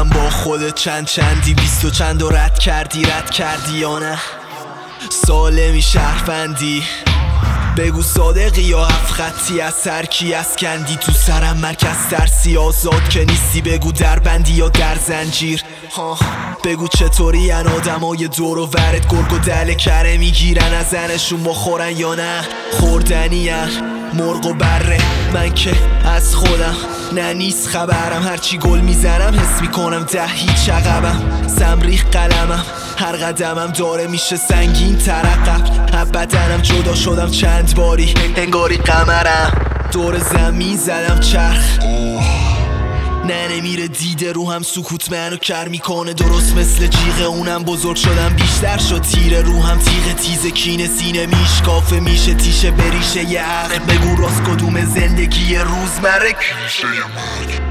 ببینم با خودت چندی 20 و چند و رد کردی یا نه سالمی شهروندی بگو صادقی یا هفت خطی از سر کی اسکندی تو سرم مرکز ترسی آزاد که نیستی بگو در بندی یا در زنجیر بگو چطوری ان آدمای دور و ورت گرگ و دل کره میگیرن از زنشون بخورن یا نه خوردنی ان مرغ و بره من که از خودم نه نیست خبرم هرچی گل میزنم حس میکنم هیچ عقبم سمریخ قلمم هر قدمم داره میشه سنگین ترقب بدنم جدا شدم چند باری انگاری قمرم دور زمین زدم چرخ نه نمیره دیده رو هم سکوت منو کر میکنه درست مثل جیغه اونم بزرگ شدم بیشتر شد تیره رو هم تیغ تیزه کینه سینه میشکافه میشه تیشه بریشه یه عقل بگو راست کدوم زندگی روزمره کلیشه مرگ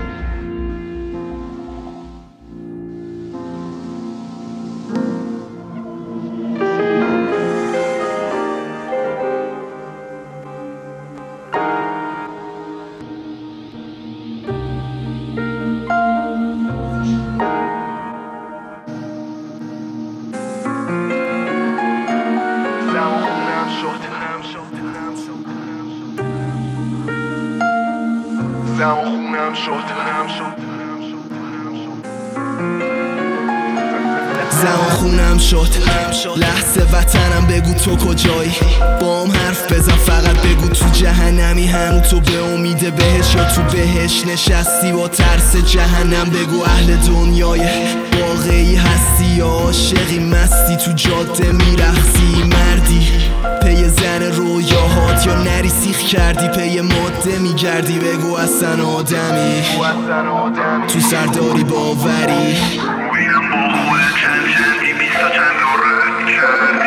دم و خونم شد لحظه وطنم بگو تو کجایی بام حرف بزن فقط بگو تو جهنمی هنو تو به امید بهش یا تو بهش نشستی با ترس جهنم بگو اهل دنیای واقعی هستی یا عاشقی مستی تو جاده میرخصی مردی پی زن رویاهات یا نری سیخ کردی پی ماده میگردی بگو اصلا آدمی تو سرداری باوری بینم با خود چند 20 تا چند رو رد کرد